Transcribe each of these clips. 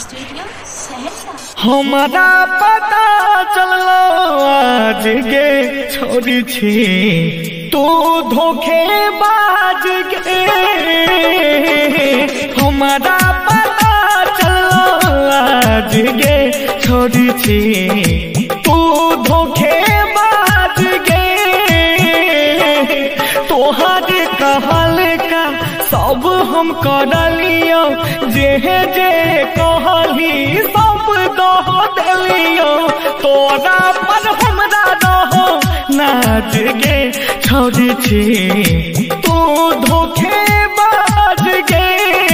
Studio Saharsa. हमारा पता चलो आज गे छोड़ी छी तू धोखेबाज गे। हमारा पता चलो आज गे छोड़ी छी तू धोखेबाज गे। तोहर कहल का सब हम करलियो जे जे कहली सब दह दिलियो। तोरा पर हमरा रहो नाच गे छोड़ी छी तू धोखेबाज गे।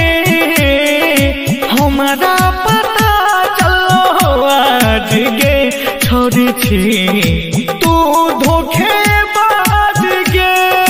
हमारा पता चलो आज गे छोड़ी छी तू धोखेबाज गे।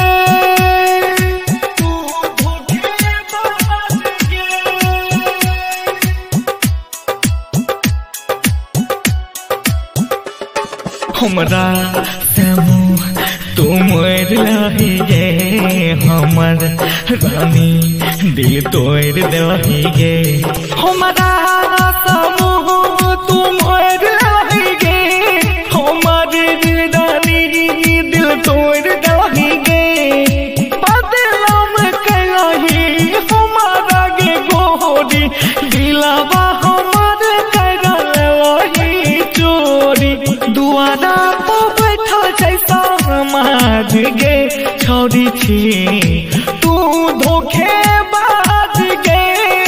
हमरा से मुँह तू मोड़ लही गे हमर रानी दिल तोड़ दही गे। हमरा से मुँह तू मोड़ लही गे हमर रानी दिल तोड़ दही गे। बदनाम कलही हमारा गे गोरी दिलवा हमर करल वही चोरी। दुआरा पे बैठल जैसा समाज गे छोड़ी छी तू धोखेबाज गे।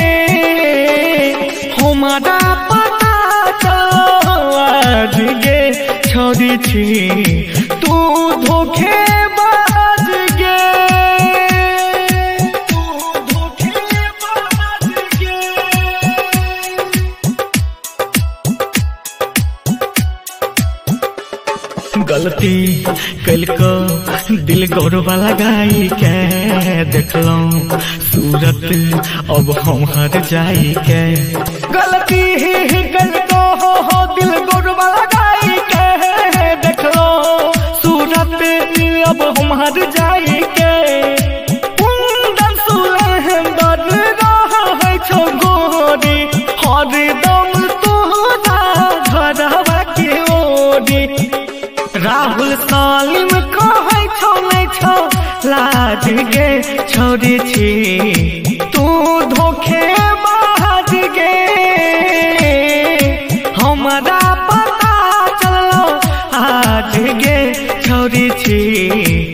हमारा पता चलो आज गे छोड़ी छी तू धोखेबाज गे। गलती कल को दिल गौरवा लगाई के देखलो सूरत अब हम हर जाई के। गलती कल को दिल गौरवा लगाई के देखलो सूरत अब हम हर जाई के। कुंदन सुलेंदर रहा छो गोरी हरदम तोहरा घरवा के ओरी। राहुल सालिम कहै छौ नै छौ लाज गे छोड़ी छी तू धोखेबाज गे। हमारा पता चलो आज गे छोड़ी छी